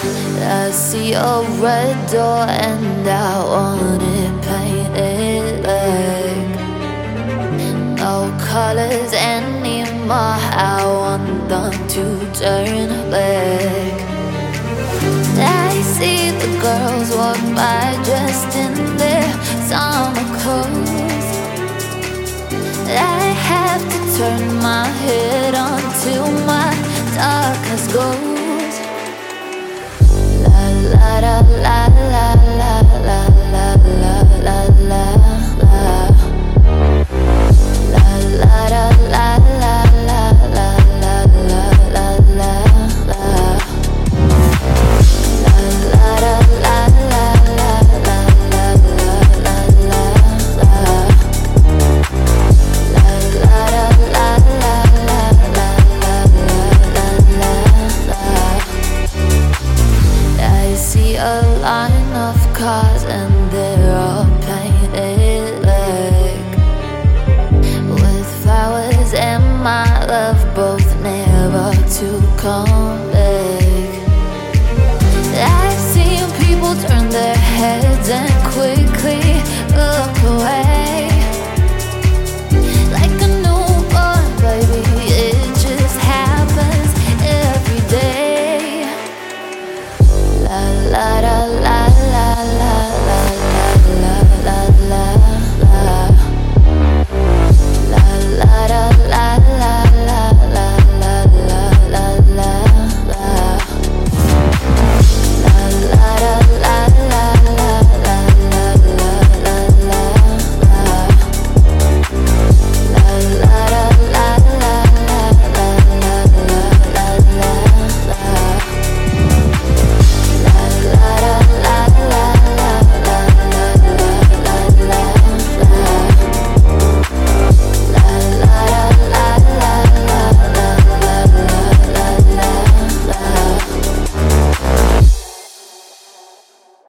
I see a red door and I want it painted like no colors anymore. I want them to turn black. I see the girls walk by dressed in their summer clothes. I have to turn my head until my darkness goes. La la la la la la la la la la la la. La la la la la la la la la la la la. La la la la la la la la la la la. La la la la la la la la la la. I see a line of cars and they're all painted like with flowers and my love both never to come.